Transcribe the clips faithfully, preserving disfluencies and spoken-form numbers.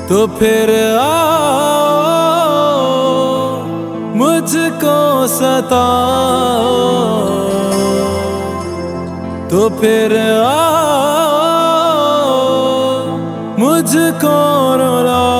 तो फिर आओ मुझको सताओ, तो फिर आओ मुझको रुलाओ।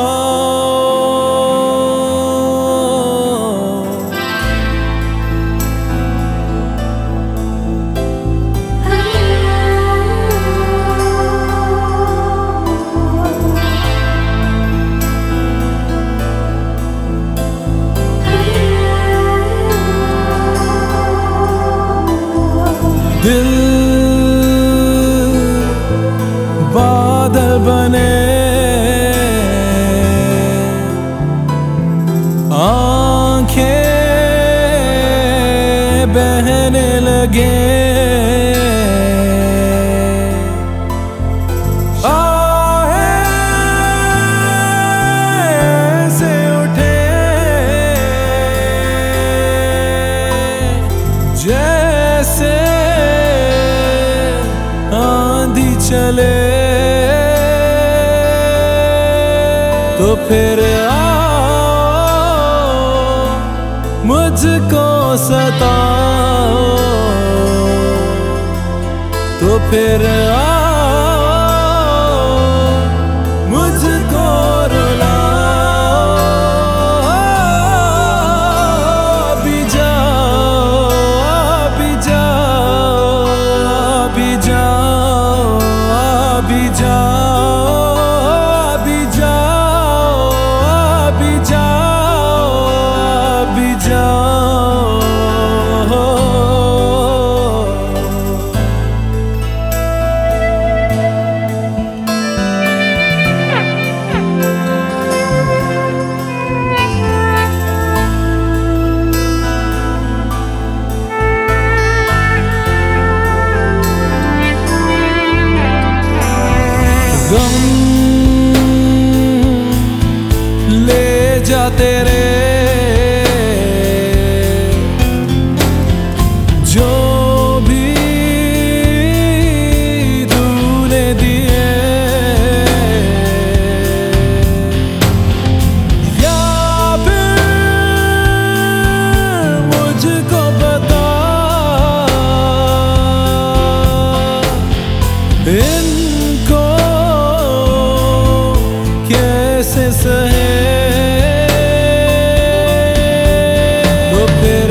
दिल बादल बने, आंखें बहने लगे, आहें से उठे जैसे आंधी चले। तो फिर आओ मुझको सताओ, तो फिर आओ मुझको रुलाओ। अभी जाओ, अभी जाओ, अभी जाओ, अभी जाओ, अभी जाओ, अभी जाओ, अभी जाओ। गम ले जा तेरे जो भी तूने दिए, या फिर मुझको बता इनको कैसे सहे। तो फिर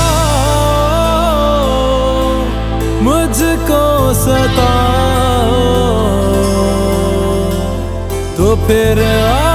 आओ मुझको सताओ, तो फिर आओ